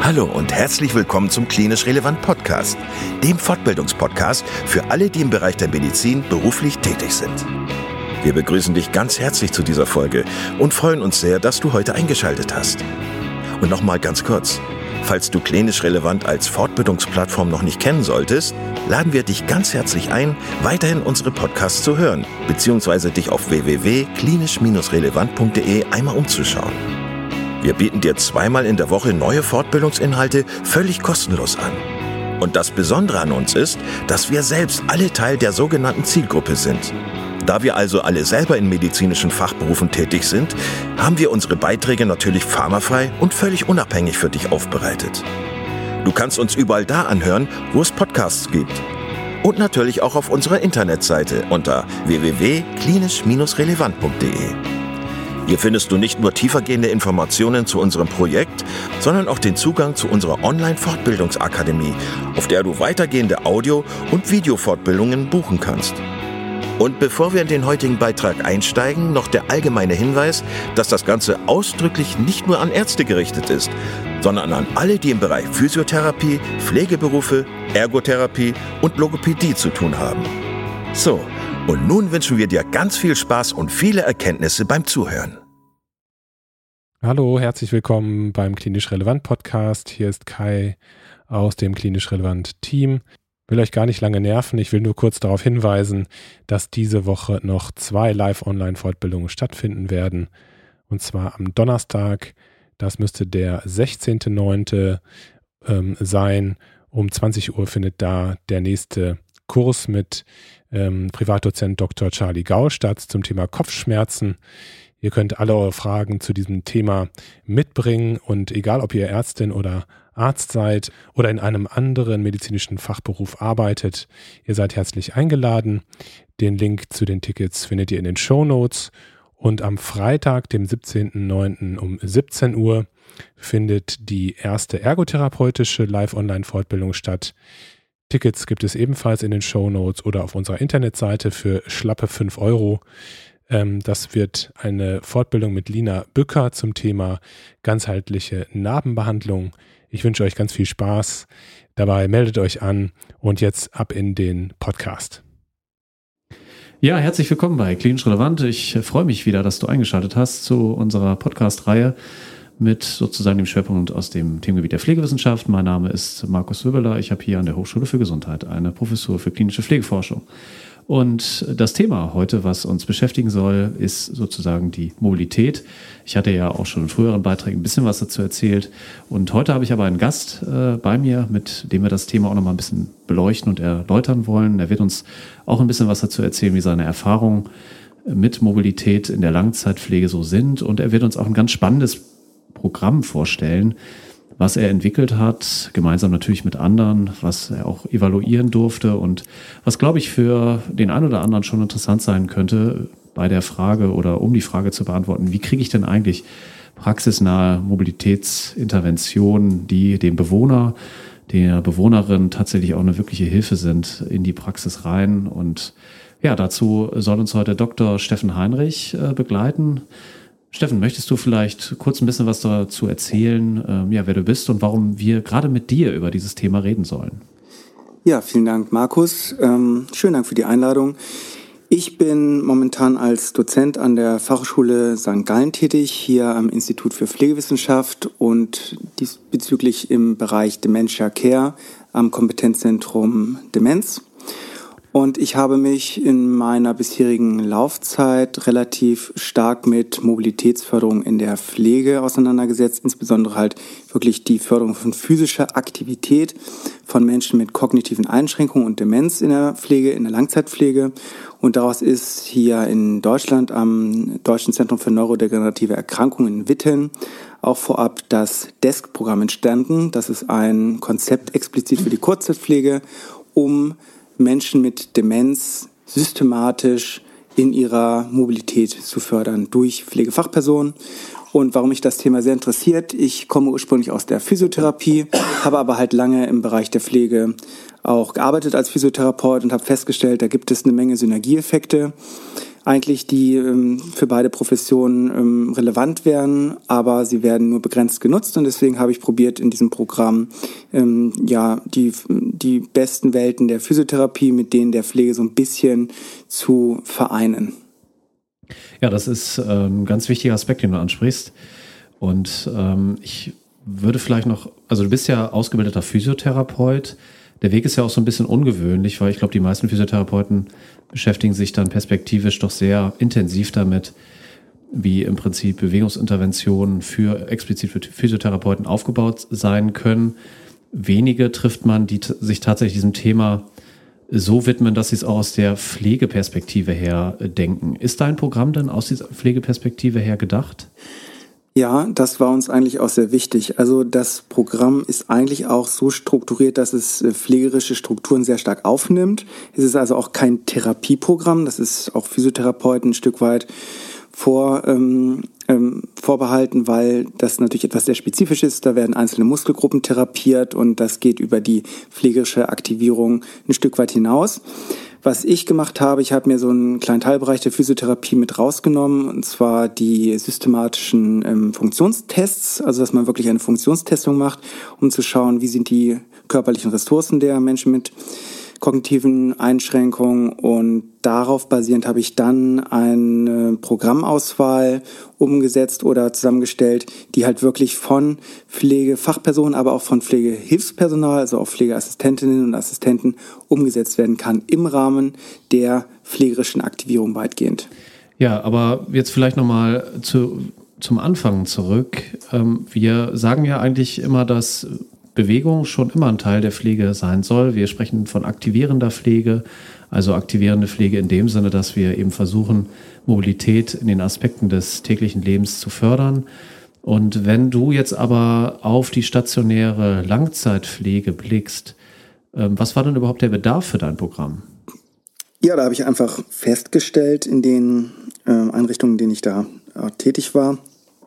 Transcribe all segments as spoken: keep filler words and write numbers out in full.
Hallo und herzlich willkommen zum Klinisch Relevant Podcast, dem Fortbildungspodcast für alle, die im Bereich der Medizin beruflich tätig sind. Wir begrüßen dich ganz herzlich zu dieser Folge und freuen uns sehr, dass du heute eingeschaltet hast. Und nochmal ganz kurz, falls du Klinisch Relevant als Fortbildungsplattform noch nicht kennen solltest, laden wir dich ganz herzlich ein, weiterhin unsere Podcasts zu hören, beziehungsweise dich auf w w w punkt klinisch relevant punkt de einmal umzuschauen. Wir bieten dir zweimal in der Woche neue Fortbildungsinhalte völlig kostenlos an. Und das Besondere an uns ist, dass wir selbst alle Teil der sogenannten Zielgruppe sind. Da wir also alle selber in medizinischen Fachberufen tätig sind, haben wir unsere Beiträge natürlich pharmafrei und völlig unabhängig für dich aufbereitet. Du kannst uns überall da anhören, wo es Podcasts gibt. Und natürlich auch auf unserer Internetseite unter w w w punkt klinisch relevant punkt de. Hier findest du nicht nur tiefergehende Informationen zu unserem Projekt, sondern auch den Zugang zu unserer Online-Fortbildungsakademie, auf der du weitergehende Audio- und Videofortbildungen buchen kannst. Und bevor wir in den heutigen Beitrag einsteigen, noch der allgemeine Hinweis, dass das Ganze ausdrücklich nicht nur an Ärzte gerichtet ist, sondern an alle, die im Bereich Physiotherapie, Pflegeberufe, Ergotherapie und Logopädie zu tun haben. So, und nun wünschen wir dir ganz viel Spaß und viele Erkenntnisse beim Zuhören. Hallo, herzlich willkommen beim Klinisch Relevant Podcast. Hier ist Kai aus dem Klinisch Relevant Team. Ich will euch gar nicht lange nerven. Ich will nur kurz darauf hinweisen, dass diese Woche noch zwei Live-Online-Fortbildungen stattfinden werden. Und zwar am Donnerstag, das müsste der sechzehnten neunten Ähm, sein. Um zwanzig Uhr findet da der nächste Kurs mit ähm, Privatdozent Doktor Charlie Gau statt zum Thema Kopfschmerzen. Ihr könnt alle eure Fragen zu diesem Thema mitbringen und egal, ob ihr Ärztin oder Arzt seid oder in einem anderen medizinischen Fachberuf arbeitet, ihr seid herzlich eingeladen. Den Link zu den Tickets findet ihr in den Shownotes. Und am Freitag, dem siebzehnten neunten um siebzehn Uhr findet die erste ergotherapeutische Live-Online-Fortbildung statt. Tickets gibt es ebenfalls in den Shownotes oder auf unserer Internetseite für schlappe fünf Euro. Ähm, das wird eine Fortbildung mit Lina Bücker zum Thema ganzheitliche Narbenbehandlung. Ich wünsche euch ganz viel Spaß dabei, meldet euch an und jetzt ab in den Podcast. Ja, herzlich willkommen bei Klinisch Relevant. Ich freue mich wieder, dass du eingeschaltet hast zu unserer Podcast-Reihe mit sozusagen dem Schwerpunkt aus dem Themengebiet der Pflegewissenschaft. Mein Name ist Markus Wöbeler. Ich habe hier an der Hochschule für Gesundheit eine Professur für klinische Pflegeforschung. Und das Thema heute, was uns beschäftigen soll, ist sozusagen die Mobilität. Ich hatte ja auch schon in früheren Beiträgen ein bisschen was dazu erzählt. Und heute habe ich aber einen Gast äh, bei mir, mit dem wir das Thema auch noch mal ein bisschen beleuchten und erläutern wollen. Er wird uns auch ein bisschen was dazu erzählen, wie seine Erfahrungen mit Mobilität in der Langzeitpflege so sind. Und er wird uns auch ein ganz spannendes Programm vorstellen, was er entwickelt hat, gemeinsam natürlich mit anderen, was er auch evaluieren durfte und was, glaube ich, für den einen oder anderen schon interessant sein könnte, bei der Frage oder um die Frage zu beantworten, wie kriege ich denn eigentlich praxisnahe Mobilitätsinterventionen, die dem Bewohner, der Bewohnerin tatsächlich auch eine wirkliche Hilfe sind, in die Praxis rein. Und ja, dazu soll uns heute Doktor Steffen Heinrich äh, begleiten. Steffen, möchtest du vielleicht kurz ein bisschen was dazu erzählen, ähm, ja, wer du bist und warum wir gerade mit dir über dieses Thema reden sollen? Ja, vielen Dank, Markus. Ähm, schönen Dank für die Einladung. Ich bin momentan als Dozent an der Fachhochschule Sankt Gallen tätig, hier am Institut für Pflegewissenschaft und diesbezüglich im Bereich Dementia Care am Kompetenzzentrum Demenz. Und ich habe mich in meiner bisherigen Laufzeit relativ stark mit Mobilitätsförderung in der Pflege auseinandergesetzt, insbesondere halt wirklich die Förderung von physischer Aktivität von Menschen mit kognitiven Einschränkungen und Demenz in der Pflege, in der Langzeitpflege. Und daraus ist hier in Deutschland am Deutschen Zentrum für neurodegenerative Erkrankungen in Witten auch vorab das D E S C-Programm entstanden. Das ist ein Konzept explizit für die Kurzzeitpflege, um Menschen mit Demenz systematisch in ihrer Mobilität zu fördern durch Pflegefachpersonen. Und warum mich das Thema sehr interessiert, ich komme ursprünglich aus der Physiotherapie, habe aber halt lange im Bereich der Pflege auch gearbeitet als Physiotherapeut und habe festgestellt, da gibt es eine Menge Synergieeffekte. eigentlich, die ähm, für beide Professionen ähm, relevant wären, aber sie werden nur begrenzt genutzt und deswegen habe ich probiert, in diesem Programm ähm, ja die, die besten Welten der Physiotherapie mit denen der Pflege so ein bisschen zu vereinen. Ja, das ist äh, ein ganz wichtiger Aspekt, den du ansprichst. Und ähm, ich würde vielleicht noch, also du bist ja ausgebildeter Physiotherapeut. Der Weg ist ja auch so ein bisschen ungewöhnlich, weil ich glaube, die meisten Physiotherapeuten beschäftigen sich dann perspektivisch doch sehr intensiv damit, wie im Prinzip Bewegungsinterventionen für explizit für Physiotherapeuten aufgebaut sein können. Wenige trifft man, die t- sich tatsächlich diesem Thema so widmen, dass sie es auch aus der Pflegeperspektive her denken. Ist dein Programm denn aus dieser Pflegeperspektive her gedacht? Ja, das war uns eigentlich auch sehr wichtig. Also das Programm ist eigentlich auch so strukturiert, dass es pflegerische Strukturen sehr stark aufnimmt. Es ist also auch kein Therapieprogramm, das ist auch Physiotherapeuten ein Stück weit vor, ähm, ähm, vorbehalten, weil das natürlich etwas sehr spezifisch ist. Da werden einzelne Muskelgruppen therapiert und das geht über die pflegerische Aktivierung ein Stück weit hinaus. Was ich gemacht habe, ich habe mir so einen kleinen Teilbereich der Physiotherapie mit rausgenommen, und zwar die systematischen ähm, Funktionstests, also dass man wirklich eine Funktionstestung macht, um zu schauen, wie sind die körperlichen Ressourcen der Menschen mit kognitiven Einschränkungen, und darauf basierend habe ich dann eine Programmauswahl umgesetzt oder zusammengestellt, die halt wirklich von Pflegefachpersonen, aber auch von Pflegehilfspersonal, also auch Pflegeassistentinnen und Assistenten umgesetzt werden kann im Rahmen der pflegerischen Aktivierung weitgehend. Ja, aber jetzt vielleicht nochmal zu, zum Anfang zurück. Ähm, wir sagen ja eigentlich immer, dass Bewegung schon immer ein Teil der Pflege sein soll. Wir sprechen von aktivierender Pflege, also aktivierende Pflege in dem Sinne, dass wir eben versuchen, Mobilität in den Aspekten des täglichen Lebens zu fördern. Und wenn du jetzt aber auf die stationäre Langzeitpflege blickst, was war denn überhaupt der Bedarf für dein Programm? Ja, da habe ich einfach festgestellt in den äh, Einrichtungen, in denen ich da äh, tätig war,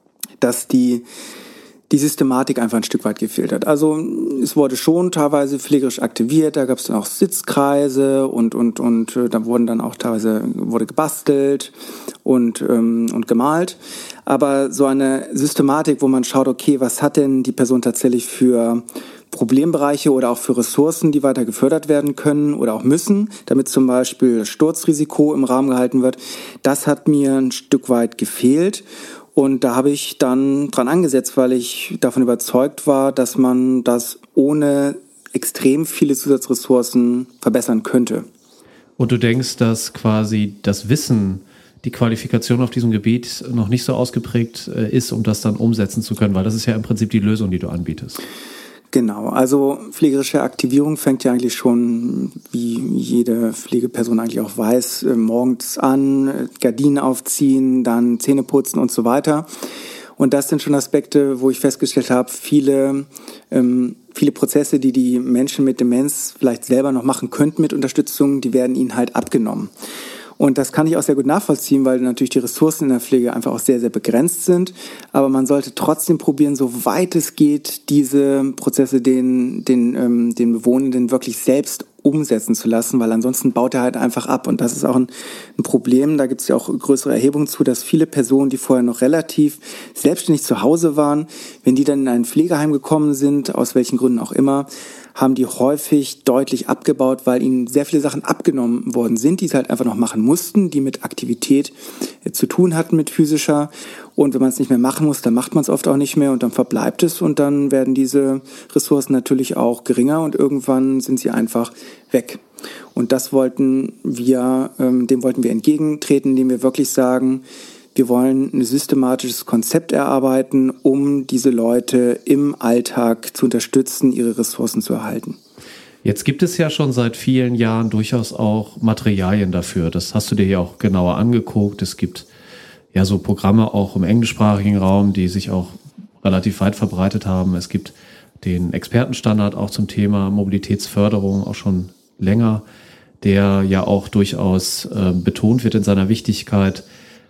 dass die die Systematik einfach ein Stück weit gefehlt hat. Also es wurde schon teilweise pflegerisch aktiviert, da gab es dann auch Sitzkreise und und und äh, da wurden dann auch teilweise wurde gebastelt und ähm, und gemalt. Aber so eine Systematik, wo man schaut, okay, was hat denn die Person tatsächlich für Problembereiche oder auch für Ressourcen, die weiter gefördert werden können oder auch müssen, damit zum Beispiel Sturzrisiko im Rahmen gehalten wird, das hat mir ein Stück weit gefehlt. Und da habe ich dann dran angesetzt, weil ich davon überzeugt war, dass man das ohne extrem viele Zusatzressourcen verbessern könnte. Und du denkst, dass quasi das Wissen, die Qualifikation auf diesem Gebiet noch nicht so ausgeprägt ist, um das dann umsetzen zu können, weil das ist ja im Prinzip die Lösung, die du anbietest. Genau, also pflegerische Aktivierung fängt ja eigentlich schon, wie jede Pflegeperson eigentlich auch weiß, morgens an, Gardinen aufziehen, dann Zähne putzen und so weiter. Und das sind schon Aspekte, wo ich festgestellt habe, viele, ähm, viele Prozesse, die die Menschen mit Demenz vielleicht selber noch machen könnten mit Unterstützung, die werden ihnen halt abgenommen. Und das kann ich auch sehr gut nachvollziehen, weil natürlich die Ressourcen in der Pflege einfach auch sehr, sehr begrenzt sind. Aber man sollte trotzdem probieren, so weit es geht, diese Prozesse den, den, ähm, den Bewohnenden wirklich selbst umsetzen zu lassen, weil ansonsten baut er halt einfach ab. Und das ist auch ein, ein Problem. Da gibt es ja auch größere Erhebungen zu, dass viele Personen, die vorher noch relativ selbstständig zu Hause waren, wenn die dann in ein Pflegeheim gekommen sind, aus welchen Gründen auch immer, haben die häufig deutlich abgebaut, weil ihnen sehr viele Sachen abgenommen worden sind, die sie halt einfach noch machen mussten, die mit Aktivität äh, zu tun hatten, mit physischer. Und wenn man es nicht mehr machen muss, dann macht man es oft auch nicht mehr und dann verbleibt es und dann werden diese Ressourcen natürlich auch geringer und irgendwann sind sie einfach weg. Und das wollten wir, ähm, dem wollten wir entgegentreten, indem wir wirklich sagen, wir wollen ein systematisches Konzept erarbeiten, um diese Leute im Alltag zu unterstützen, ihre Ressourcen zu erhalten. Jetzt gibt es ja schon seit vielen Jahren durchaus auch Materialien dafür. Das hast du dir ja auch genauer angeguckt. Es gibt ja so Programme auch im englischsprachigen Raum, die sich auch relativ weit verbreitet haben. Es gibt den Expertenstandard auch zum Thema Mobilitätsförderung auch schon länger, der ja auch durchaus äh, betont wird in seiner Wichtigkeit.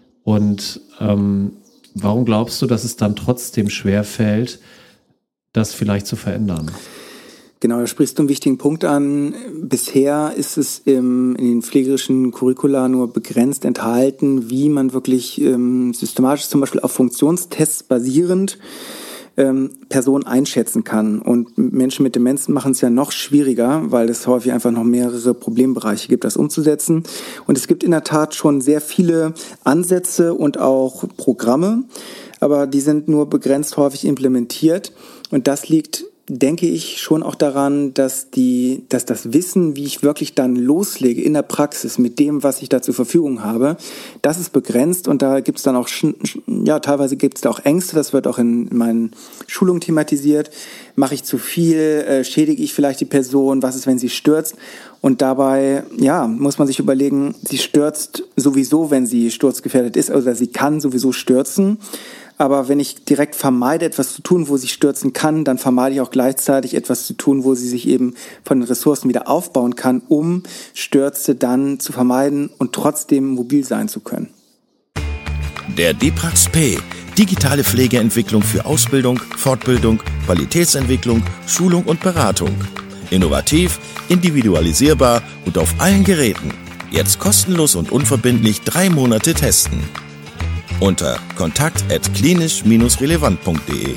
Und ähm, warum glaubst du, dass es dann trotzdem schwerfällt, das vielleicht zu verändern? Genau, da sprichst du einen wichtigen Punkt an. Bisher ist es im, in den pflegerischen Curricula nur begrenzt enthalten, wie man wirklich ähm, systematisch zum Beispiel auf Funktionstests basierend ähm, Personen einschätzen kann. Und Menschen mit Demenz machen es ja noch schwieriger, weil es häufig einfach noch mehrere Problembereiche gibt, das umzusetzen. Und es gibt in der Tat schon sehr viele Ansätze und auch Programme, aber die sind nur begrenzt häufig implementiert. Und das liegt, denke ich, schon auch daran, dass die, dass das Wissen, wie ich wirklich dann loslege in der Praxis mit dem, was ich da zur Verfügung habe, das ist begrenzt und da gibt es dann auch, ja, teilweise gibt es da auch Ängste, das wird auch in meinen Schulungen thematisiert. Mache ich zu viel, äh, schädige ich vielleicht die Person, was ist, wenn sie stürzt? Und dabei, ja, muss man sich überlegen, sie stürzt sowieso, wenn sie sturzgefährdet ist, oder sie kann sowieso stürzen. Aber wenn ich direkt vermeide, etwas zu tun, wo sie stürzen kann, dann vermeide ich auch gleichzeitig etwas zu tun, wo sie sich eben von den Ressourcen wieder aufbauen kann, um Stürze dann zu vermeiden und trotzdem mobil sein zu können. Der DiPrax P, digitale Pflegeentwicklung für Ausbildung, Fortbildung, Qualitätsentwicklung, Schulung und Beratung. Innovativ, individualisierbar und auf allen Geräten. Jetzt kostenlos und unverbindlich drei Monate testen. Unter kontakt at klinisch relevant punkt de.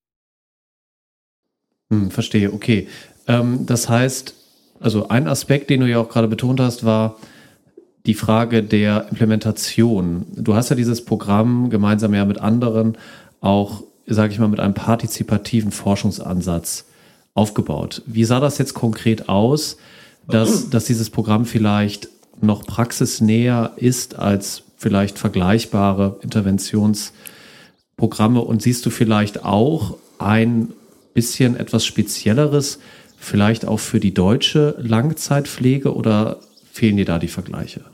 Hm, verstehe, okay. Ähm, das heißt, also ein Aspekt, den du ja auch gerade betont hast, war die Frage der Implementation. Du hast ja dieses Programm gemeinsam ja mit anderen auch, sage ich mal, mit einem partizipativen Forschungsansatz aufgebaut. Wie sah das jetzt konkret aus, dass, dass dieses Programm vielleicht noch praxisnäher ist als vielleicht vergleichbare Interventionsprogramme, und siehst du vielleicht auch ein bisschen etwas Spezielleres, vielleicht auch für die deutsche Langzeitpflege, oder fehlen dir da die Vergleiche?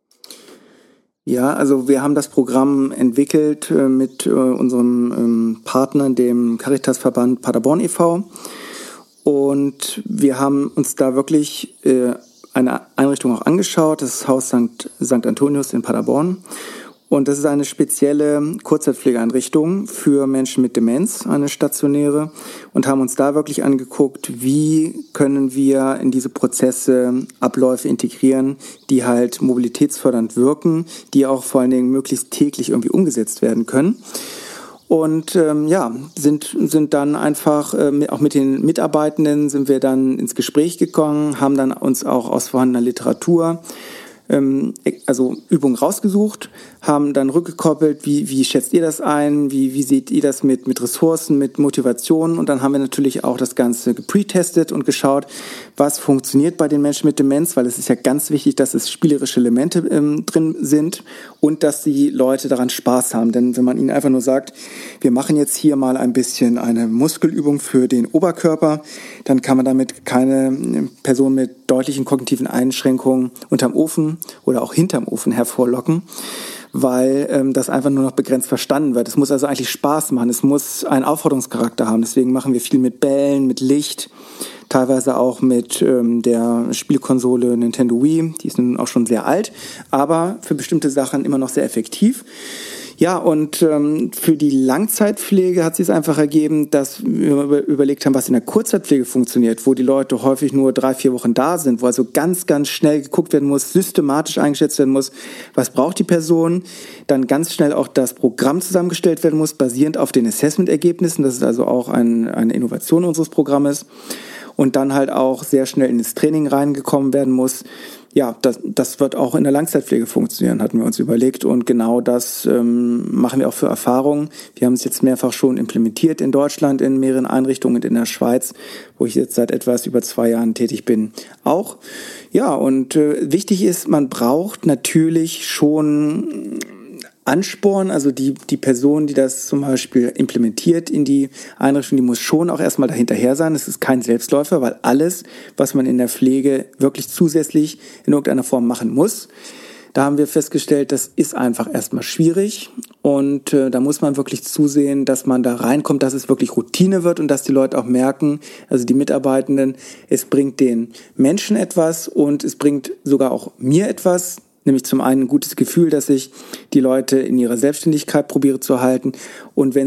Ja, also wir haben das Programm entwickelt äh, mit äh, unserem ähm, Partner, dem Caritasverband Paderborn e V, und wir haben uns da wirklich äh, eine Einrichtung auch angeschaut, das Haus Sankt, Sankt Antonius in Paderborn. Und das ist eine spezielle Kurzzeitpflegeeinrichtung für Menschen mit Demenz, eine stationäre, und haben uns da wirklich angeguckt, wie können wir in diese Prozesse Abläufe integrieren, die halt mobilitätsfördernd wirken, die auch vor allen Dingen möglichst täglich irgendwie umgesetzt werden können. Und ähm, ja, sind sind dann einfach, äh, auch mit den Mitarbeitenden sind wir dann ins Gespräch gekommen, haben dann uns auch aus vorhandener Literatur ähm, also Übungen rausgesucht, haben dann rückgekoppelt, wie wie schätzt ihr das ein, wie wie seht ihr das mit mit Ressourcen, mit Motivation, und dann haben wir natürlich auch das Ganze gepretestet und geschaut, was funktioniert bei den Menschen mit Demenz, weil es ist ja ganz wichtig, dass es spielerische Elemente ähm, drin sind und dass die Leute daran Spaß haben, denn wenn man ihnen einfach nur sagt, wir machen jetzt hier mal ein bisschen eine Muskelübung für den Oberkörper, dann kann man damit keine Person mit deutlichen kognitiven Einschränkungen unterm Ofen oder auch hinterm Ofen hervorlocken, weil ähm, das einfach nur noch begrenzt verstanden wird. Es muss also eigentlich Spaß machen, es muss einen Aufforderungscharakter haben. Deswegen machen wir viel mit Bällen, mit Licht, teilweise auch mit ähm, der Spielkonsole Nintendo Wii. Die ist nun auch schon sehr alt, aber für bestimmte Sachen immer noch sehr effektiv. Ja, und ähm, für die Langzeitpflege hat sich es einfach ergeben, dass wir über, überlegt haben, was in der Kurzzeitpflege funktioniert, wo die Leute häufig nur drei, vier Wochen da sind, wo also ganz, ganz schnell geguckt werden muss, systematisch eingeschätzt werden muss, was braucht die Person, dann ganz schnell auch das Programm zusammengestellt werden muss, basierend auf den Assessment-Ergebnissen. Das ist also auch ein, eine Innovation unseres Programmes. Und dann halt auch sehr schnell ins Training reingekommen werden muss. Ja, das, das wird auch in der Langzeitpflege funktionieren, hatten wir uns überlegt. Und genau das ähm, machen wir auch für Erfahrungen. Wir haben es jetzt mehrfach schon implementiert in Deutschland, in mehreren Einrichtungen und in der Schweiz, wo ich jetzt seit etwas über zwei Jahren tätig bin, auch. Ja, und äh, wichtig ist, man braucht natürlich schon Ansporn, also die die Person, die das zum Beispiel implementiert in die Einrichtung, die muss schon auch erstmal dahinterher sein. Es ist kein Selbstläufer, weil alles, was man in der Pflege wirklich zusätzlich in irgendeiner Form machen muss, da haben wir festgestellt, das ist einfach erstmal schwierig, und äh, da muss man wirklich zusehen, dass man da reinkommt, dass es wirklich Routine wird und dass die Leute auch merken, also die Mitarbeitenden, es bringt den Menschen etwas und es bringt sogar auch mir etwas. Nämlich zum einen ein gutes Gefühl, dass ich die Leute in ihrer Selbstständigkeit probiere zu halten. Und wenn sie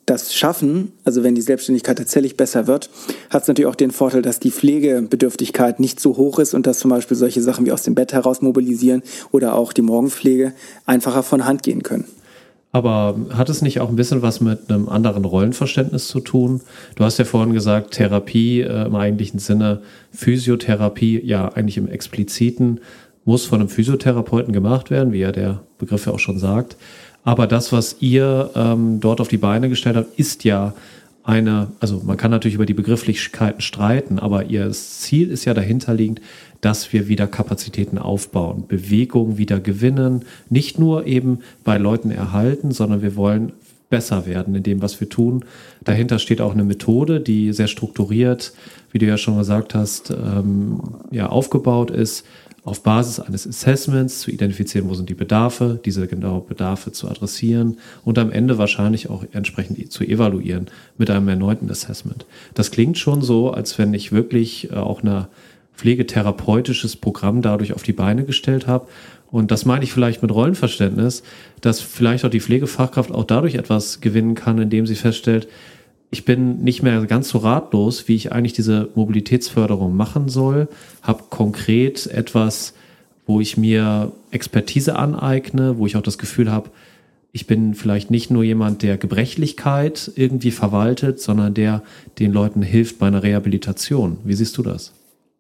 das schaffen, also wenn die Selbstständigkeit tatsächlich besser wird, hat es natürlich auch den Vorteil, dass die Pflegebedürftigkeit nicht so hoch ist und dass zum Beispiel solche Sachen wie aus dem Bett heraus mobilisieren oder auch die Morgenpflege einfacher von Hand gehen können. Aber hat es nicht auch ein bisschen was mit einem anderen Rollenverständnis zu tun? Du hast ja vorhin gesagt, Therapie äh, im eigentlichen Sinne, Physiotherapie, ja eigentlich im Expliziten, muss von einem Physiotherapeuten gemacht werden, wie ja der Begriff ja auch schon sagt. Aber das, was ihr ähm, dort auf die Beine gestellt habt, ist ja eine, also man kann natürlich über die Begrifflichkeiten streiten, aber ihr Ziel ist ja dahinterliegend, dass wir wieder Kapazitäten aufbauen, Bewegung wieder gewinnen, nicht nur eben bei Leuten erhalten, sondern wir wollen besser werden in dem, was wir tun. Dahinter steht auch eine Methode, die sehr strukturiert, wie du ja schon gesagt hast, ähm, ja, aufgebaut ist, auf Basis eines Assessments zu identifizieren, wo sind die Bedarfe, diese genauen Bedarfe zu adressieren und am Ende wahrscheinlich auch entsprechend zu evaluieren mit einem erneuten Assessment. Das klingt schon so, als wenn ich wirklich auch ein pflegetherapeutisches Programm dadurch auf die Beine gestellt habe. Und das meine ich vielleicht mit Rollenverständnis, dass vielleicht auch die Pflegefachkraft auch dadurch etwas gewinnen kann, indem sie feststellt, ich bin nicht mehr ganz so ratlos, wie ich eigentlich diese Mobilitätsförderung machen soll, habe konkret etwas, wo ich mir Expertise aneigne, wo ich auch das Gefühl habe, ich bin vielleicht nicht nur jemand, der Gebrechlichkeit irgendwie verwaltet, sondern der den Leuten hilft bei einer Rehabilitation. Wie siehst du das?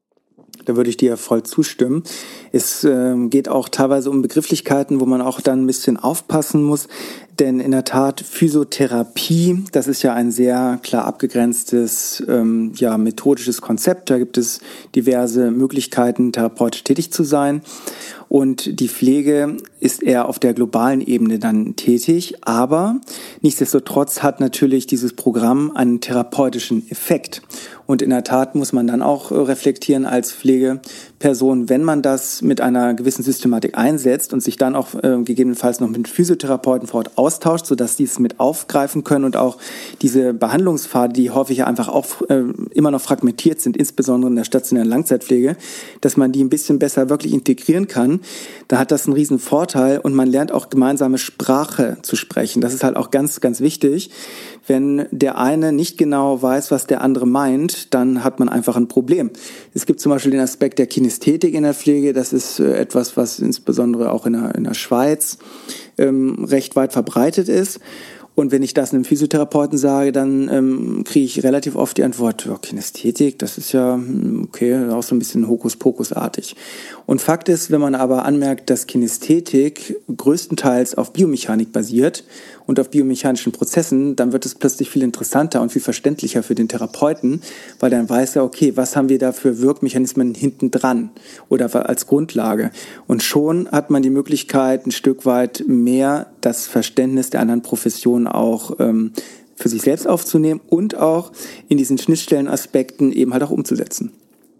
Da würde ich dir voll zustimmen. Es äh, geht auch teilweise um Begrifflichkeiten, wo man auch dann ein bisschen aufpassen muss. Denn in der Tat Physiotherapie, das ist ja ein sehr klar abgegrenztes, ähm, ja, methodisches Konzept. Da gibt es diverse Möglichkeiten, therapeutisch tätig zu sein. Und die Pflege ist eher auf der globalen Ebene dann tätig. Aber nichtsdestotrotz hat natürlich dieses Programm einen therapeutischen Effekt. Und in der Tat muss man dann auch reflektieren als Pflegeperson, wenn man das mit einer gewissen Systematik einsetzt und sich dann auch äh, gegebenenfalls noch mit Physiotherapeuten vor Ort austauscht, sodass die es mit aufgreifen können und auch diese Behandlungspfade, die häufig einfach auch äh, immer noch fragmentiert sind, insbesondere in der stationären Langzeitpflege, dass man die ein bisschen besser wirklich integrieren kann, da hat das einen riesen Vorteil und man lernt auch gemeinsame Sprache zu sprechen. Das ist halt auch ganz, ganz wichtig. Wenn der eine nicht genau weiß, was der andere meint, dann hat man einfach ein Problem. Es gibt zum Beispiel den Aspekt der Kinästhetik in der Pflege. Das ist äh, etwas, was insbesondere auch in der, in der Schweiz ähm, recht weit verbreitet ist. Und wenn ich das einem Physiotherapeuten sage, dann ähm, kriege ich relativ oft die Antwort, ja, Kinästhetik, das ist ja okay, auch so ein bisschen Hokuspokusartig. Und Fakt ist, wenn man aber anmerkt, dass Kinästhetik größtenteils auf Biomechanik basiert und auf biomechanischen Prozessen, dann wird es plötzlich viel interessanter und viel verständlicher für den Therapeuten, weil dann weiß er, okay, was haben wir da für Wirkmechanismen hinten dran oder als Grundlage. Und schon hat man die Möglichkeit, ein Stück weit mehr das Verständnis der anderen Professionen auch ähm, für sich selbst aufzunehmen und auch in diesen Schnittstellenaspekten eben halt auch umzusetzen.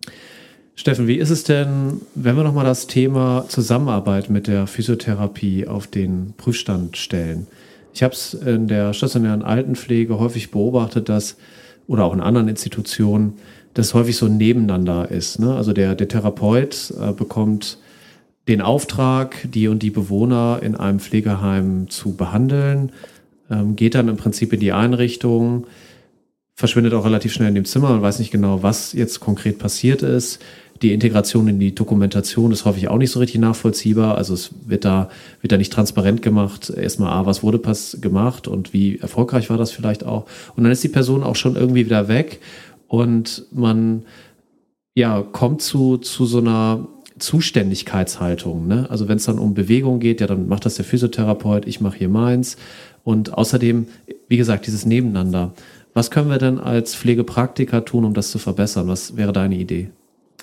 Steffen, wie ist es denn, wenn wir nochmal das Thema Zusammenarbeit mit der Physiotherapie auf den Prüfstand stellen? Ich habe es in der stationären Altenpflege häufig beobachtet, dass, oder auch in anderen Institutionen, dass häufig so ein Nebeneinander ist. Ne? Also der, der Therapeut äh, bekommt den Auftrag, die und die Bewohner in einem Pflegeheim zu behandeln, ähm, geht dann im Prinzip in die Einrichtung, verschwindet auch relativ schnell in dem Zimmer und weiß nicht genau, was jetzt konkret passiert ist. Die Integration in die Dokumentation ist häufig auch nicht so richtig nachvollziehbar. Also es wird da, wird da nicht transparent gemacht. Erstmal, ah, was wurde pass- gemacht und wie erfolgreich war das vielleicht auch. Und dann ist die Person auch schon irgendwie wieder weg und man ja, kommt zu, zu so einer Zuständigkeitshaltung. Ne? Also wenn es dann um Bewegung geht, ja, dann macht das der Physiotherapeut, ich mache hier meins. Und außerdem, wie gesagt, dieses Nebeneinander. Was können wir denn als Pflegepraktiker tun, um das zu verbessern? Was wäre deine Idee?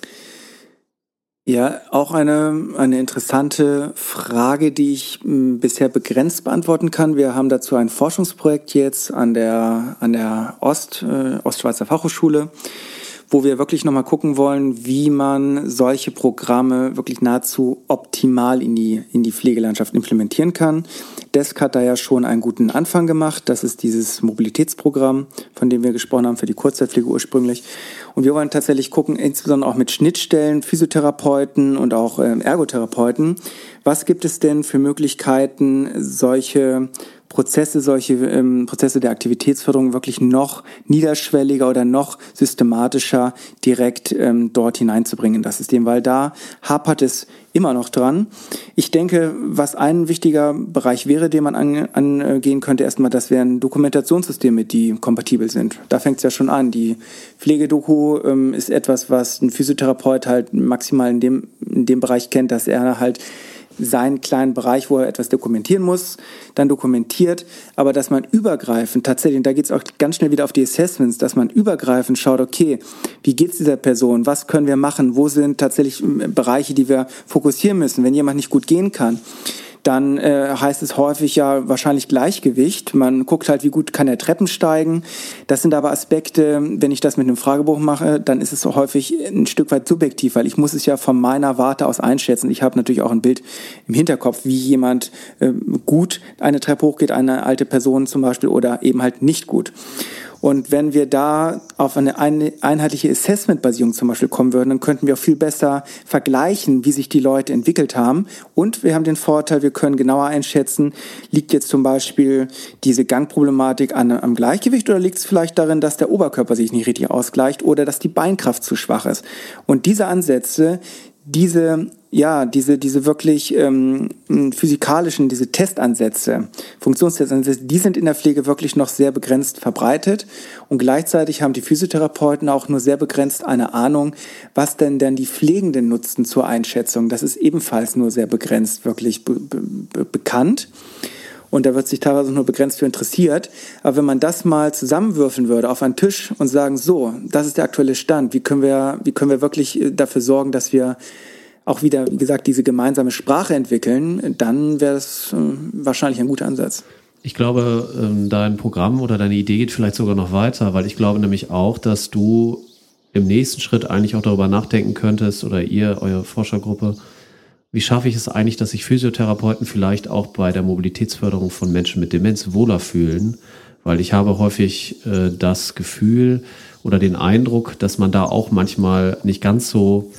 Ja, auch eine, eine interessante Frage, die ich m, bisher begrenzt beantworten kann. Wir haben dazu ein Forschungsprojekt jetzt an der, an der Ost, äh, Ostschweizer Fachhochschule, wo wir wirklich nochmal gucken wollen, wie man solche Programme wirklich nahezu optimal in die, in die Pflegelandschaft implementieren kann. D E S C hat da ja schon einen guten Anfang gemacht. Das ist dieses Mobilitätsprogramm, von dem wir gesprochen haben, für die Kurzzeitpflege ursprünglich. Und wir wollen tatsächlich gucken, insbesondere auch mit Schnittstellen, Physiotherapeuten und auch ähm, Ergotherapeuten, was gibt es denn für Möglichkeiten, solche Prozesse, solche ähm, Prozesse der Aktivitätsförderung wirklich noch niederschwelliger oder noch systematischer direkt ähm, dort hineinzubringen in das System, weil da hapert es immer noch dran. Ich denke, was ein wichtiger Bereich wäre, den man an, angehen könnte, erstmal, das wären Dokumentationssysteme, die kompatibel sind. Da fängt es ja schon an. Die Pflegedoku ähm, ist etwas, was ein Physiotherapeut halt maximal in dem, in dem Bereich kennt, dass er halt seinen kleinen Bereich, wo er etwas dokumentieren muss, dann dokumentiert, aber dass man übergreifend tatsächlich, und da geht es auch ganz schnell wieder auf die Assessments, dass man übergreifend schaut, okay, wie geht es dieser Person, was können wir machen, wo sind tatsächlich Bereiche, die wir fokussieren müssen, wenn jemand nicht gut gehen kann. Dann äh, heißt es häufig ja wahrscheinlich Gleichgewicht. Man guckt halt, wie gut kann er Treppen steigen. Das sind aber Aspekte, wenn ich das mit einem Fragebogen mache, dann ist es so häufig ein Stück weit subjektiv, weil ich muss es ja von meiner Warte aus einschätzen. Ich habe natürlich auch ein Bild im Hinterkopf, wie jemand äh, gut eine Treppe hochgeht, eine alte Person zum Beispiel, oder eben halt nicht gut. Und wenn wir da auf eine einheitliche Assessment-Basierung zum Beispiel kommen würden, dann könnten wir auch viel besser vergleichen, wie sich die Leute entwickelt haben. Und wir haben den Vorteil, wir können genauer einschätzen, liegt jetzt zum Beispiel diese Gangproblematik an, am Gleichgewicht oder liegt es vielleicht darin, dass der Oberkörper sich nicht richtig ausgleicht oder dass die Beinkraft zu schwach ist. Und diese Ansätze, diese ja, diese diese wirklich ähm, physikalischen, diese Testansätze, Funktionstestansätze, die sind in der Pflege wirklich noch sehr begrenzt verbreitet und gleichzeitig haben die Physiotherapeuten auch nur sehr begrenzt eine Ahnung, was denn denn die Pflegenden nutzen zur Einschätzung. Das ist ebenfalls nur sehr begrenzt wirklich be- be- bekannt. Und da wird sich teilweise nur begrenzt für interessiert. Aber wenn man das mal zusammenwürfeln würde auf einen Tisch und sagen, so, das ist der aktuelle Stand, wie können wir, wie können wir wirklich dafür sorgen, dass wir auch wieder, wie gesagt, diese gemeinsame Sprache entwickeln, dann wäre das äh, wahrscheinlich ein guter Ansatz. Ich glaube, ähm, dein Programm oder deine Idee geht vielleicht sogar noch weiter, weil ich glaube nämlich auch, dass du im nächsten Schritt eigentlich auch darüber nachdenken könntest oder ihr, eure Forschergruppe, wie schaffe ich es eigentlich, dass sich Physiotherapeuten vielleicht auch bei der Mobilitätsförderung von Menschen mit Demenz wohler fühlen? Weil ich habe häufig äh, das Gefühl oder den Eindruck, dass man da auch manchmal nicht ganz so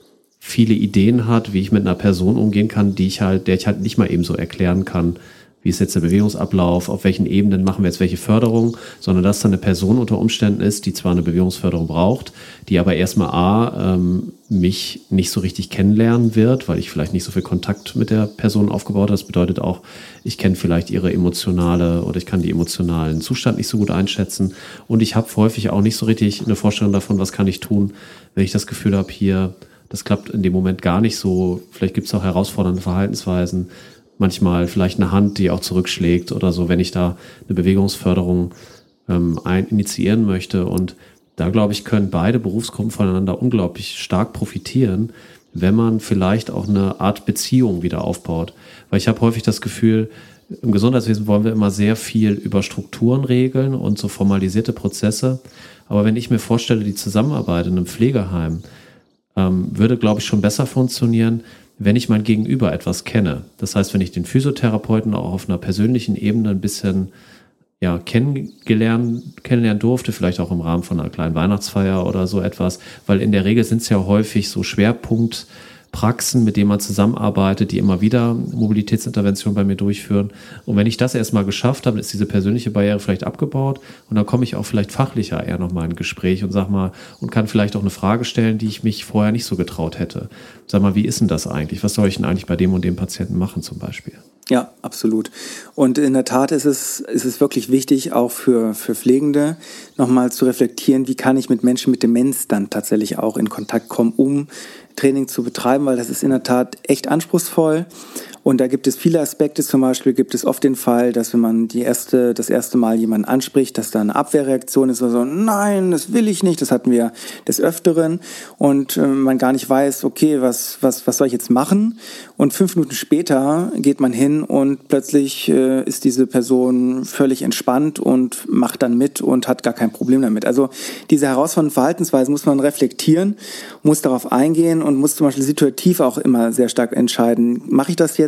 viele Ideen hat, wie ich mit einer Person umgehen kann, die ich halt, der ich halt nicht mal eben so erklären kann, wie ist jetzt der Bewegungsablauf, auf welchen Ebenen machen wir jetzt welche Förderung, sondern dass da eine Person unter Umständen ist, die zwar eine Bewegungsförderung braucht, die aber erstmal A, ähm, mich nicht so richtig kennenlernen wird, weil ich vielleicht nicht so viel Kontakt mit der Person aufgebaut habe. Das bedeutet auch, ich kenne vielleicht ihre emotionale oder ich kann die emotionalen Zustand nicht so gut einschätzen und ich habe häufig auch nicht so richtig eine Vorstellung davon, was kann ich tun, wenn ich das Gefühl habe, hier, das klappt in dem Moment gar nicht so. Vielleicht gibt es auch herausfordernde Verhaltensweisen. Manchmal vielleicht eine Hand, die auch zurückschlägt oder so, wenn ich da eine Bewegungsförderung ähm, ein, initiieren möchte. Und da, glaube ich, können beide Berufsgruppen voneinander unglaublich stark profitieren, wenn man vielleicht auch eine Art Beziehung wieder aufbaut. Weil ich habe häufig das Gefühl, im Gesundheitswesen wollen wir immer sehr viel über Strukturen regeln und so formalisierte Prozesse. Aber wenn ich mir vorstelle, die Zusammenarbeit in einem Pflegeheim, Ähm, würde, glaube ich, schon besser funktionieren, wenn ich mein Gegenüber etwas kenne. Das heißt, wenn ich den Physiotherapeuten auch auf einer persönlichen Ebene ein bisschen ja, kennengelernt, kennenlernen durfte, vielleicht auch im Rahmen von einer kleinen Weihnachtsfeier oder so etwas, weil in der Regel sind es ja häufig so Schwerpunktpraxen, mit denen man zusammenarbeitet, die immer wieder Mobilitätsinterventionen bei mir durchführen. Und wenn ich das erstmal geschafft habe, ist diese persönliche Barriere vielleicht abgebaut und dann komme ich auch vielleicht fachlicher eher nochmal in ein Gespräch und sag mal, und kann vielleicht auch eine Frage stellen, die ich mich vorher nicht so getraut hätte. Sag mal, wie ist denn das eigentlich? Was soll ich denn eigentlich bei dem und dem Patienten machen zum Beispiel? Ja, absolut. Und in der Tat ist es, ist es wirklich wichtig, auch für, für Pflegende nochmal zu reflektieren, wie kann ich mit Menschen mit Demenz dann tatsächlich auch in Kontakt kommen, um Training zu betreiben, weil das ist in der Tat echt anspruchsvoll. Und da gibt es viele Aspekte. Zum Beispiel gibt es oft den Fall, dass wenn man die erste, das erste Mal jemanden anspricht, dass da eine Abwehrreaktion ist, also nein, das will ich nicht. Das hatten wir des Öfteren und äh, man gar nicht weiß, okay, was was was soll ich jetzt machen? Und fünf Minuten später geht man hin und plötzlich äh, ist diese Person völlig entspannt und macht dann mit und hat gar kein Problem damit. Also diese herausfordernden Verhaltensweisen muss man reflektieren, muss darauf eingehen und muss zum Beispiel situativ auch immer sehr stark entscheiden. Mache ich das jetzt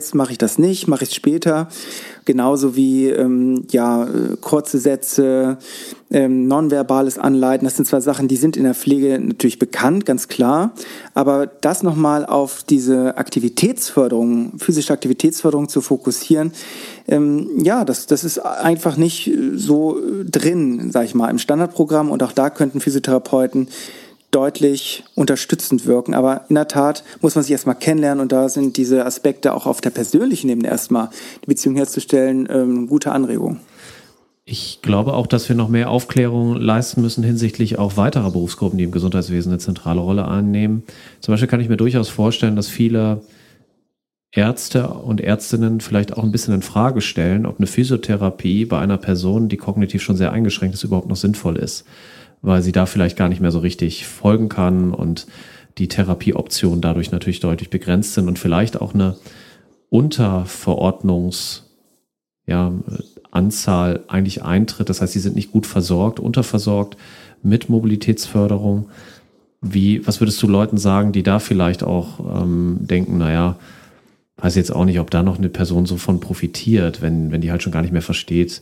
jetzt, mache ich das nicht, mache ich es später. Genauso wie ähm, ja, kurze Sätze, ähm, nonverbales Anleiten. Das sind zwar Sachen, die sind in der Pflege natürlich bekannt, ganz klar. Aber das nochmal auf diese Aktivitätsförderung, physische Aktivitätsförderung zu fokussieren, ähm, ja, das, das ist einfach nicht so drin, sag ich mal, im Standardprogramm. Und auch da könnten Physiotherapeuten deutlich unterstützend wirken. Aber in der Tat muss man sich erstmal kennenlernen und da sind diese Aspekte auch auf der persönlichen Ebene erstmal, die Beziehung herzustellen, ähm, gute Anregung. Ich glaube auch, dass wir noch mehr Aufklärung leisten müssen hinsichtlich auch weiterer Berufsgruppen, die im Gesundheitswesen eine zentrale Rolle einnehmen. Zum Beispiel kann ich mir durchaus vorstellen, dass viele Ärzte und Ärztinnen vielleicht auch ein bisschen in Frage stellen, ob eine Physiotherapie bei einer Person, die kognitiv schon sehr eingeschränkt ist, überhaupt noch sinnvoll ist, weil sie da vielleicht gar nicht mehr so richtig folgen kann und die Therapieoptionen dadurch natürlich deutlich begrenzt sind und vielleicht auch eine Unterverordnungs- ja, Anzahl eigentlich eintritt. Das heißt, sie sind nicht gut versorgt, unterversorgt mit Mobilitätsförderung. Wie, was würdest du Leuten sagen, die da vielleicht auch ähm, denken, naja, weiß jetzt auch nicht, ob da noch eine Person so von profitiert, wenn, wenn die halt schon gar nicht mehr versteht,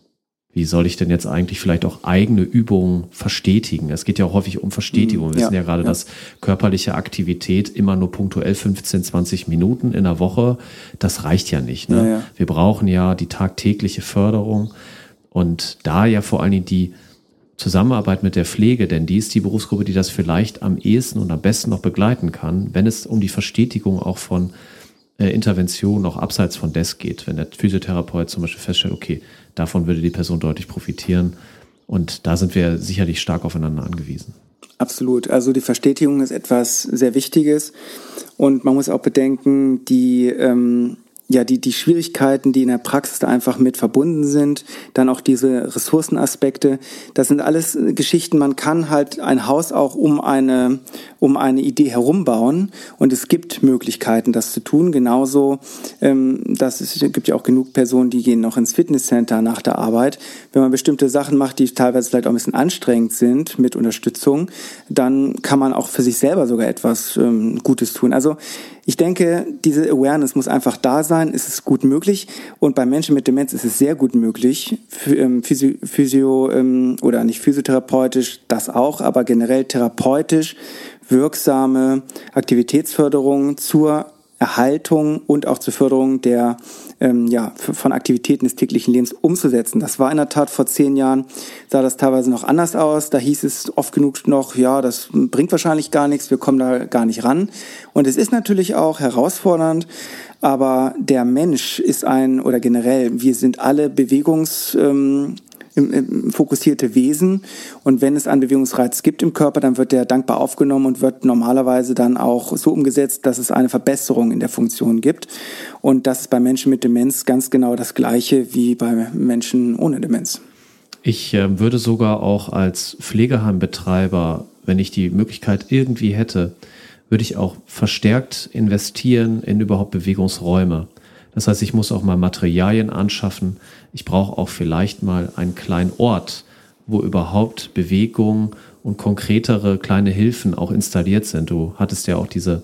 wie soll ich denn jetzt eigentlich vielleicht auch eigene Übungen verstetigen? Es geht ja auch häufig um Verstetigung. Wir ja, wissen ja gerade, ja. dass körperliche Aktivität immer nur punktuell fünfzehn, zwanzig Minuten in der Woche, das reicht ja nicht. Ne? Ja, ja. Wir brauchen ja die tagtägliche Förderung und da ja vor allen Dingen die Zusammenarbeit mit der Pflege, denn die ist die Berufsgruppe, die das vielleicht am ehesten und am besten noch begleiten kann, wenn es um die Verstetigung auch von äh, Interventionen auch abseits von Desk geht. Wenn der Physiotherapeut zum Beispiel feststellt, okay, davon würde die Person deutlich profitieren. Und da sind wir sicherlich stark aufeinander angewiesen. Absolut. Also die Verstetigung ist etwas sehr Wichtiges. Und man muss auch bedenken, die, ähm, ja, die, die Schwierigkeiten, die in der Praxis da einfach mit verbunden sind, dann auch diese Ressourcenaspekte, das sind alles Geschichten, man kann halt ein Haus auch um eine, um eine Idee herumbauen und es gibt Möglichkeiten, das zu tun. Genauso, ähm, das ist, gibt ja auch genug Personen, die gehen noch ins Fitnesscenter nach der Arbeit. Wenn man bestimmte Sachen macht, die teilweise vielleicht auch ein bisschen anstrengend sind mit Unterstützung, dann kann man auch für sich selber sogar etwas ähm, Gutes tun. Also ich denke, diese Awareness muss einfach da sein. Es ist gut möglich und bei Menschen mit Demenz ist es sehr gut möglich, Physio, Physio oder nicht physiotherapeutisch, das auch, aber generell therapeutisch wirksame Aktivitätsförderung zur Erhaltung und auch zur Förderung der ähm, ja, von Aktivitäten des täglichen Lebens umzusetzen. Das war in der Tat vor zehn Jahren, sah das teilweise noch anders aus. Da hieß es oft genug noch, ja, das bringt wahrscheinlich gar nichts, wir kommen da gar nicht ran. Und es ist natürlich auch herausfordernd, aber der Mensch ist ein, oder generell, wir sind alle Bewegungs... Ähm, Im, im, fokussierte Wesen und wenn es einen Bewegungsreiz gibt im Körper, dann wird der dankbar aufgenommen und wird normalerweise dann auch so umgesetzt, dass es eine Verbesserung in der Funktion gibt und das ist bei Menschen mit Demenz ganz genau das Gleiche wie bei Menschen ohne Demenz. Ich äh, würde sogar auch als Pflegeheimbetreiber, wenn ich die Möglichkeit irgendwie hätte, würde ich auch verstärkt investieren in überhaupt Bewegungsräume. Das heißt, ich muss auch mal Materialien anschaffen. Ich brauche auch vielleicht mal einen kleinen Ort, wo überhaupt Bewegung und konkretere kleine Hilfen auch installiert sind. Du hattest ja auch diese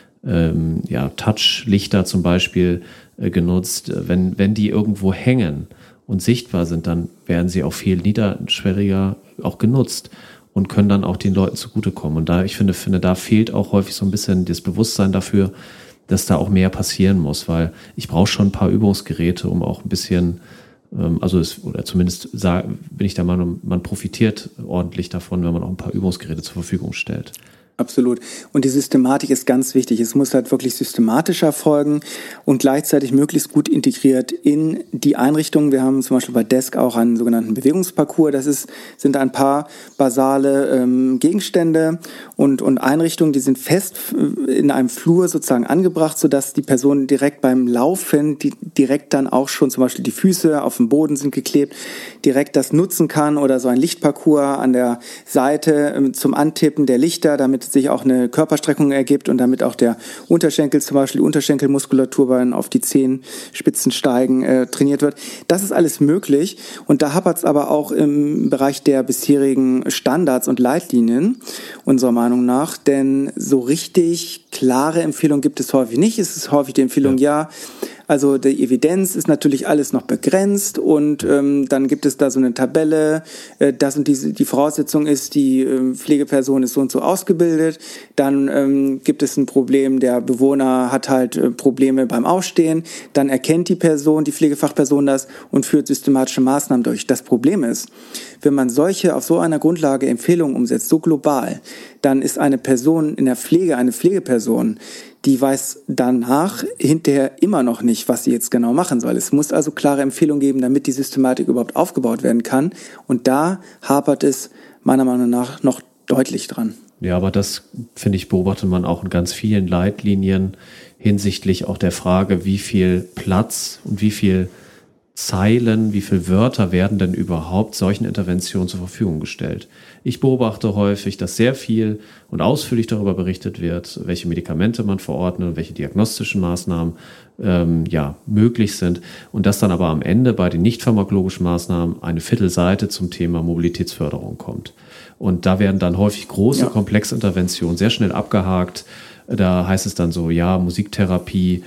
ähm, ja, Touchlichter zum Beispiel äh, genutzt. Wenn, wenn die irgendwo hängen und sichtbar sind, dann werden sie auch viel niederschwelliger auch genutzt und können dann auch den Leuten zugutekommen. Und da, ich finde, finde, da fehlt auch häufig so ein bisschen das Bewusstsein dafür, dass da auch mehr passieren muss, weil ich brauche schon ein paar Übungsgeräte, um auch ein bisschen, ähm, also es, oder zumindest sag, bin ich der Meinung, man profitiert ordentlich davon, wenn man auch ein paar Übungsgeräte zur Verfügung stellt. Absolut. Und die Systematik ist ganz wichtig. Es muss halt wirklich systematisch erfolgen und gleichzeitig möglichst gut integriert in die Einrichtungen. Wir haben zum Beispiel bei Desk auch einen sogenannten Bewegungsparcours. Das ist, sind ein paar basale ähm, Gegenstände und, und Einrichtungen, die sind fest in einem Flur sozusagen angebracht, sodass die Person direkt beim Laufen, die direkt dann auch schon zum Beispiel die Füße auf dem Boden sind geklebt, direkt das nutzen kann oder so ein Lichtparcours an der Seite ähm, zum Antippen der Lichter, damit sich auch eine Körperstreckung ergibt und damit auch der Unterschenkel, zum Beispiel die Unterschenkelmuskulatur beim auf die Zehenspitzen steigen, äh, trainiert wird. Das ist alles möglich und da hapert es aber auch im Bereich der bisherigen Standards und Leitlinien, unserer Meinung nach, denn so richtig klare Empfehlungen gibt es häufig nicht. Es ist häufig die Empfehlung, ja, ja also die Evidenz ist natürlich alles noch begrenzt und ähm, dann gibt es da so eine Tabelle, äh, das und diese, die Voraussetzung ist, die äh, Pflegeperson ist so und so ausgebildet, dann ähm, gibt es ein Problem, der Bewohner hat halt äh, Probleme beim Aufstehen, dann erkennt die Person, die Pflegefachperson das und führt systematische Maßnahmen durch. Das Problem ist, wenn man solche auf so einer Grundlage Empfehlungen umsetzt, so global, dann ist eine Person in der Pflege, eine Pflegeperson, die weiß danach hinterher immer noch nicht, was sie jetzt genau machen soll. Es muss also klare Empfehlungen geben, damit die Systematik überhaupt aufgebaut werden kann. Und da hapert es meiner Meinung nach noch deutlich dran. Ja, aber das, finde ich, beobachtet man auch in ganz vielen Leitlinien hinsichtlich auch der Frage, wie viel Platz und wie viel Zeilen, wie viele Wörter werden denn überhaupt solchen Interventionen zur Verfügung gestellt? Ich beobachte häufig, dass sehr viel und ausführlich darüber berichtet wird, welche Medikamente man verordnet und welche diagnostischen Maßnahmen ähm, ja, möglich sind und dass dann aber am Ende bei den nicht pharmakologischen Maßnahmen eine Viertelseite zum Thema Mobilitätsförderung kommt. Und da werden dann häufig große, ja. komplexe Interventionen sehr schnell abgehakt. Da heißt es dann so, ja, Musiktherapie,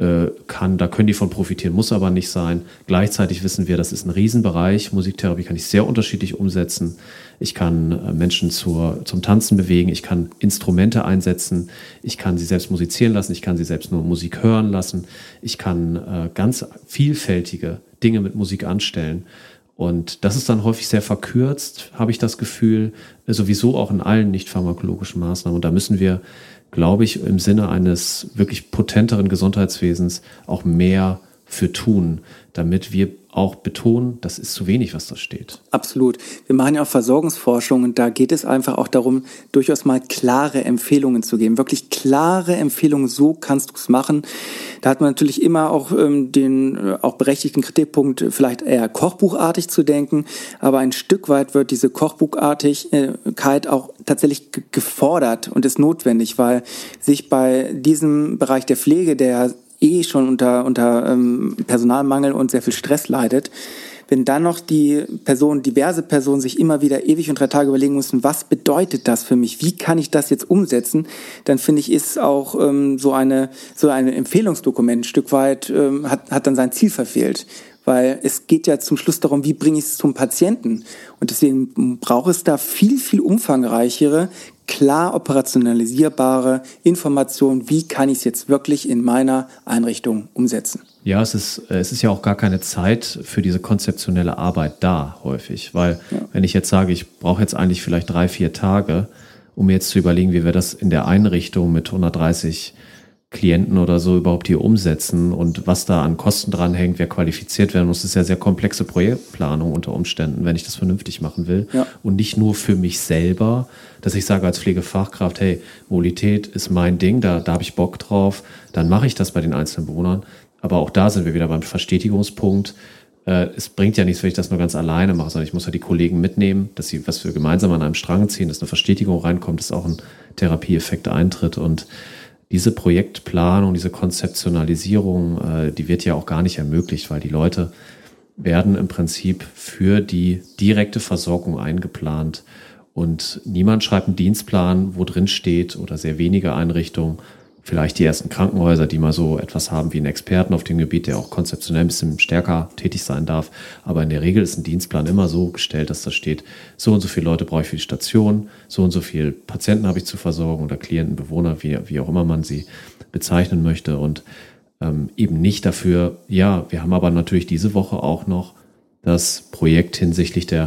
kann, da können die von profitieren, muss aber nicht sein. Gleichzeitig wissen wir, das ist ein Riesenbereich. Musiktherapie kann ich sehr unterschiedlich umsetzen. Ich kann Menschen zur, zum Tanzen bewegen, ich kann Instrumente einsetzen, ich kann sie selbst musizieren lassen, ich kann sie selbst nur Musik hören lassen, ich kann äh, ganz vielfältige Dinge mit Musik anstellen. Und das ist dann häufig sehr verkürzt, habe ich das Gefühl, sowieso auch in allen nicht pharmakologischen Maßnahmen. Und da müssen wir, glaube ich, im Sinne eines wirklich potenteren Gesundheitswesens auch mehr für tun, damit wir auch betonen, das ist zu wenig, was da steht. Absolut. Wir machen ja auch Versorgungsforschung und da geht es einfach auch darum, durchaus mal klare Empfehlungen zu geben. Wirklich klare Empfehlungen, so kannst du es machen. Da hat man natürlich immer auch ähm, den äh, auch berechtigten Kritikpunkt, vielleicht eher kochbuchartig zu denken, aber ein Stück weit wird diese Kochbuchartigkeit auch tatsächlich g- gefordert und ist notwendig, weil sich bei diesem Bereich der Pflege, der eh schon unter, unter ähm, Personalmangel und sehr viel Stress leidet, wenn dann noch die Personen, diverse Personen sich immer wieder ewig und drei Tage überlegen müssen, was bedeutet das für mich, wie kann ich das jetzt umsetzen, dann finde ich, ist auch ähm, so eine so ein Empfehlungsdokument ein Stück weit, ähm, hat, hat dann sein Ziel verfehlt. Weil es geht ja zum Schluss darum, wie bringe ich es zum Patienten. Und deswegen braucht es da viel, viel umfangreichere, klar operationalisierbare Informationen, wie kann ich es jetzt wirklich in meiner Einrichtung umsetzen. Ja, es ist, es ist ja auch gar keine Zeit für diese konzeptionelle Arbeit da häufig. Weil ja. wenn ich jetzt sage, ich brauche jetzt eigentlich vielleicht drei, vier Tage, um mir jetzt zu überlegen, wie wir das in der Einrichtung mit hundertdreißig Klienten oder so überhaupt hier umsetzen und was da an Kosten dranhängt, wer qualifiziert werden muss. Das ist ja sehr komplexe Projektplanung unter Umständen, wenn ich das vernünftig machen will. Ja. Und nicht nur für mich selber, dass ich sage als Pflegefachkraft, hey, Mobilität ist mein Ding, da, da habe ich Bock drauf, dann mache ich das bei den einzelnen Bewohnern. Aber auch da sind wir wieder beim Verstetigungspunkt. Äh, es bringt ja nichts, wenn ich das nur ganz alleine mache, sondern ich muss ja die Kollegen mitnehmen, dass sie, was wir gemeinsam an einem Strang ziehen, dass eine Verstetigung reinkommt, dass auch ein Therapieeffekt eintritt. Und diese Projektplanung, diese Konzeptionalisierung, äh, die wird ja auch gar nicht ermöglicht, weil die Leute werden im Prinzip für die direkte Versorgung eingeplant und niemand schreibt einen Dienstplan, wo drin steht, oder sehr wenige Einrichtungen, vielleicht die ersten Krankenhäuser, die mal so etwas haben wie einen Experten auf dem Gebiet, der auch konzeptionell ein bisschen stärker tätig sein darf. Aber in der Regel ist ein Dienstplan immer so gestellt, dass da steht, so und so viele Leute brauche ich für die Station, so und so viele Patienten habe ich zu versorgen oder Klienten, Bewohner, wie, wie auch immer man sie bezeichnen möchte. Und ähm, eben nicht dafür, ja, wir haben aber natürlich diese Woche auch noch das Projekt hinsichtlich der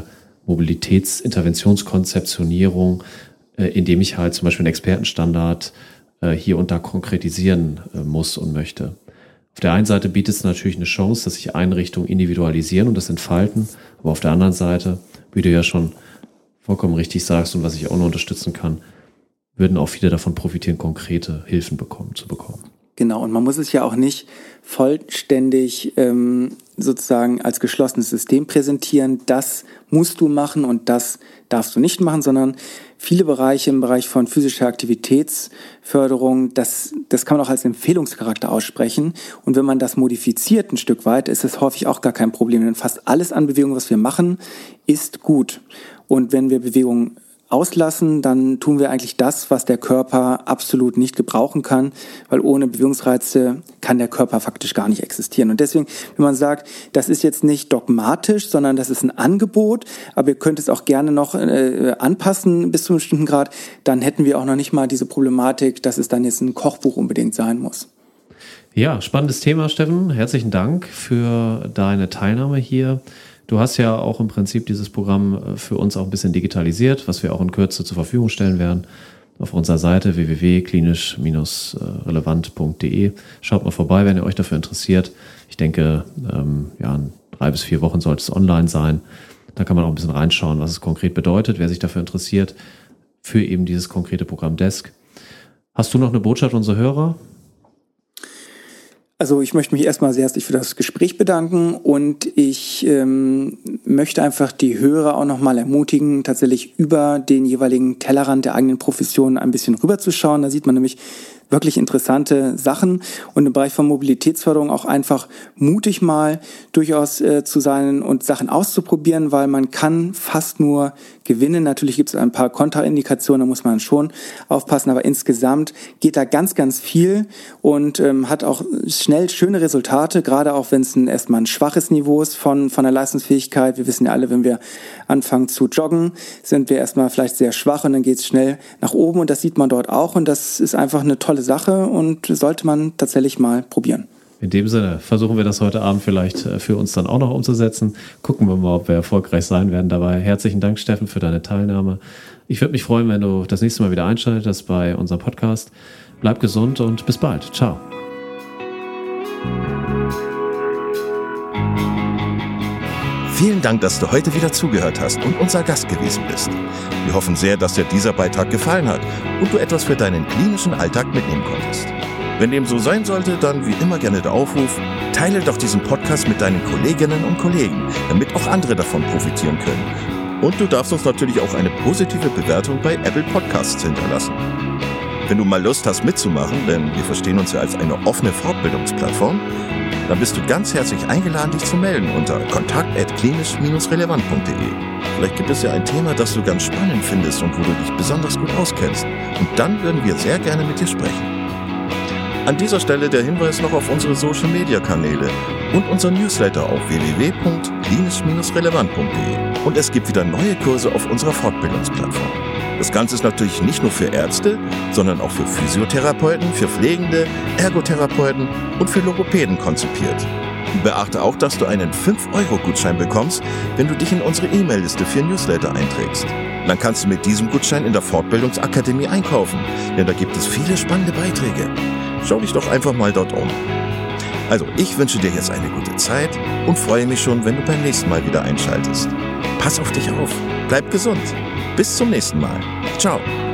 Mobilitätsinterventionskonzeptionierung, äh, in dem ich halt zum Beispiel einen Expertenstandard hier und da konkretisieren muss und möchte. Auf der einen Seite bietet es natürlich eine Chance, dass sich Einrichtungen individualisieren und das entfalten, aber auf der anderen Seite, wie du ja schon vollkommen richtig sagst und was ich auch noch unterstützen kann, würden auch viele davon profitieren, konkrete Hilfen bekommen, zu bekommen. Genau, und man muss es ja auch nicht vollständig ähm, sozusagen als geschlossenes System präsentieren. Das musst du machen und das darfst du nicht machen, sondern viele Bereiche im Bereich von physischer Aktivitätsförderung, das, das kann man auch als Empfehlungscharakter aussprechen. Und wenn man das modifiziert ein Stück weit, ist es häufig auch gar kein Problem. Denn fast alles an Bewegung, was wir machen, ist gut. Und wenn wir Bewegung auslassen, dann tun wir eigentlich das, was der Körper absolut nicht gebrauchen kann, weil ohne Bewegungsreize kann der Körper faktisch gar nicht existieren. Und deswegen, wenn man sagt, das ist jetzt nicht dogmatisch, sondern das ist ein Angebot, aber ihr könnt es auch gerne noch äh, anpassen bis zu einem bestimmten Grad, dann hätten wir auch noch nicht mal diese Problematik, dass es dann jetzt ein Kochbuch unbedingt sein muss. Ja, spannendes Thema, Steffen. Herzlichen Dank für deine Teilnahme hier. Du hast ja auch im Prinzip dieses Programm für uns auch ein bisschen digitalisiert, was wir auch in Kürze zur Verfügung stellen werden auf unserer Seite w w w punkt klinisch relevant punkt d e. Schaut mal vorbei, wenn ihr euch dafür interessiert. Ich denke, ähm, ja, in drei bis vier Wochen sollte es online sein. Da kann man auch ein bisschen reinschauen, was es konkret bedeutet, wer sich dafür interessiert, für eben dieses konkrete Programm Desk. Hast du noch eine Botschaft an unsere Hörer? Also ich möchte mich erstmal sehr herzlich für das Gespräch bedanken und ich ähm, möchte einfach die Hörer auch nochmal ermutigen, tatsächlich über den jeweiligen Tellerrand der eigenen Profession ein bisschen rüberzuschauen. Da sieht man nämlich wirklich interessante Sachen und im Bereich von Mobilitätsförderung auch einfach mutig mal durchaus äh, zu sein und Sachen auszuprobieren, weil man kann fast nur gewinnen. Natürlich gibt es ein paar Kontraindikationen, da muss man schon aufpassen, aber insgesamt geht da ganz, ganz viel und ähm, hat auch schnell schöne Resultate, gerade auch wenn es ein, erstmal ein schwaches Niveau ist von, von der Leistungsfähigkeit. Wir wissen ja alle, wenn wir anfangen zu joggen, sind wir erstmal vielleicht sehr schwach und dann geht es schnell nach oben und das sieht man dort auch und das ist einfach eine tolle Sache und sollte man tatsächlich mal probieren. In dem Sinne versuchen wir das heute Abend vielleicht für uns dann auch noch umzusetzen. Gucken wir mal, ob wir erfolgreich sein werden dabei. Herzlichen Dank, Steffen, für deine Teilnahme. Ich würde mich freuen, wenn du das nächste Mal wieder einschaltest bei unserem Podcast. Bleib gesund und bis bald. Ciao. Vielen Dank, dass du heute wieder zugehört hast und unser Gast gewesen bist. Wir hoffen sehr, dass dir dieser Beitrag gefallen hat und du etwas für deinen klinischen Alltag mitnehmen konntest. Wenn dem so sein sollte, dann wie immer gerne der Aufruf, teile doch diesen Podcast mit deinen Kolleginnen und Kollegen, damit auch andere davon profitieren können. Und du darfst uns natürlich auch eine positive Bewertung bei Apple Podcasts hinterlassen. Wenn du mal Lust hast mitzumachen, denn wir verstehen uns ja als eine offene Fortbildungsplattform, dann bist du ganz herzlich eingeladen, dich zu melden unter kontakt at klinisch relevant punkt d e. Vielleicht gibt es ja ein Thema, das du ganz spannend findest und wo du dich besonders gut auskennst. Und dann würden wir sehr gerne mit dir sprechen. An dieser Stelle der Hinweis noch auf unsere Social-Media-Kanäle und unser Newsletter auf w w w punkt klinisch relevant punkt d e. Und es gibt wieder neue Kurse auf unserer Fortbildungsplattform. Das Ganze ist natürlich nicht nur für Ärzte, sondern auch für Physiotherapeuten, für Pflegende, Ergotherapeuten und für Logopäden konzipiert. Beachte auch, dass du einen fünf Euro Gutschein bekommst, wenn du dich in unsere E-Mail-Liste für Newsletter einträgst. Dann kannst du mit diesem Gutschein in der Fortbildungsakademie einkaufen, denn da gibt es viele spannende Beiträge. Schau dich doch einfach mal dort um. Also, ich wünsche dir jetzt eine gute Zeit und freue mich schon, wenn du beim nächsten Mal wieder einschaltest. Pass auf dich auf, bleib gesund. Bis zum nächsten Mal. Ciao.